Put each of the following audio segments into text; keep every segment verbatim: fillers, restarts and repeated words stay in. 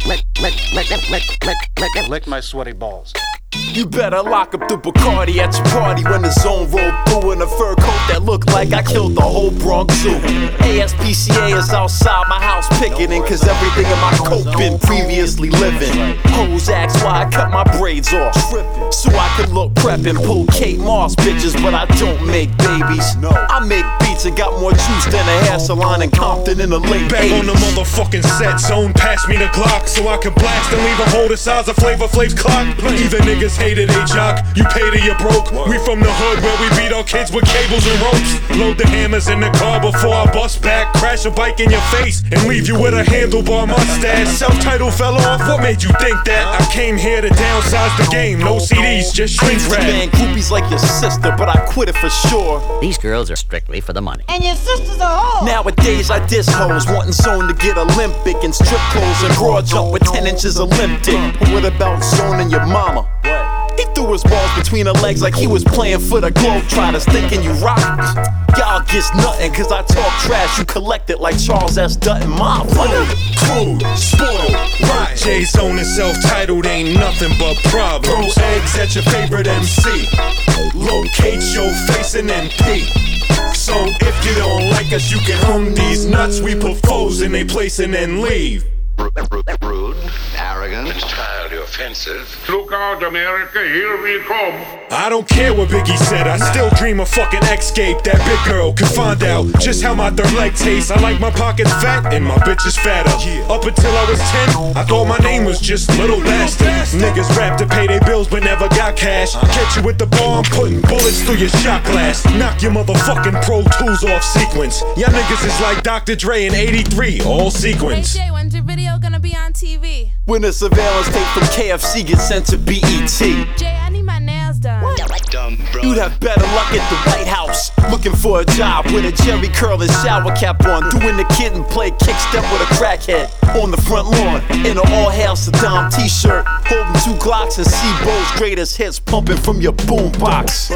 lick, lick, lick, lick, lick, lick, lick, lick my sweaty balls. You better lock up the Bacardi at your party when the zone rolled through in a fur coat that looked like I killed the whole Bronx Zoo. A S P C A is outside my house picketing, cause everything in my coat been previously living. Hoes ask why I cut my braids off, so I could look prep and pull Kate Moss bitches, but I don't make babies. I make beats and got more juice than a hair salon in Compton in the late Back eighties. on the motherfucking set zone, pass me the Glock so I can blast and leave a hole the size of Flavor Flav's clock. Either niggas hated a jock, you paid or you broke. We from the hood where we beat our kids with cables and ropes. Load the hammers in the car before I bust back, crash a bike in your face and leave you with a handlebar mustache. Self-titled fell off, what made you think that? I came here to downsize the game, no C Ds, just shrink wrap. Man, groupies like your sister, but I quit it for sure. These girls are strictly for the money. And your sister's a hoe. Nowadays I diss hoes, wanting zone to get Olympic and strip clothes and broad jump with ten inches of limp dick. But what about zone and your mama? He threw his balls between her legs like he was playing for the Globetrotters, thinking you rock. Y'all gets nothing cause I talk trash, you collect it like Charles S. Dutton. My Crude, spoiled, right. J-Zone and self-titled ain't nothing but problems. Throw eggs at your favorite M C, locate your face and then pee. So if you don't like us, you can hum these nuts. We put foes in their place and then leave. Rude, arrogant, entirely offensive. Look out, America, here we come. I don't care what Biggie said, I still dream of fucking escape. That big girl can find out just how my third leg tastes. I like my pockets fat and my bitch is fatter. Up until I was ten, I thought my name was just Little Bastard. Niggas rap to pay their bills but never got cash. Catch you with the bar, I'm putting bullets through your shot glass. Knock your motherfucking Pro Tools off sequence. Y'all niggas is like Doctor Dre in eighty-three, all sequence. Hey Jay, when's your video gonna be on T V? When a surveillance tape from K F C gets sent to B E T. Jay, I need my nails done. Dumb bro. You'd have better luck at the White House, looking for a job with a Jerry curl and shower cap on, doing the kid and play kickstep with a crackhead on the front lawn in an all hail Saddam t-shirt, holding two Glocks and C-Bo's greatest hits pumping from your boombox.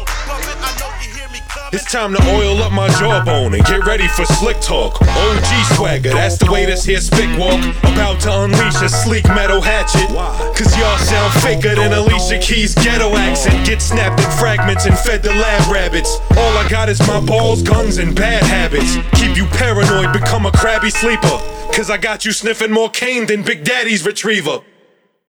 It's time to oil up my jawbone and get ready for slick talk. O G swagger, that's the way this here spick walk. About to unleash a sleek metal hatchet. Cause y'all sound faker than Alicia Keys' ghetto accent. Get snapped in fragments and fed to lab rabbits. All I got is my balls, guns, and bad habits. Keep you paranoid, become a crabby sleeper. Cause I got you sniffing more cane than Big Daddy's retriever.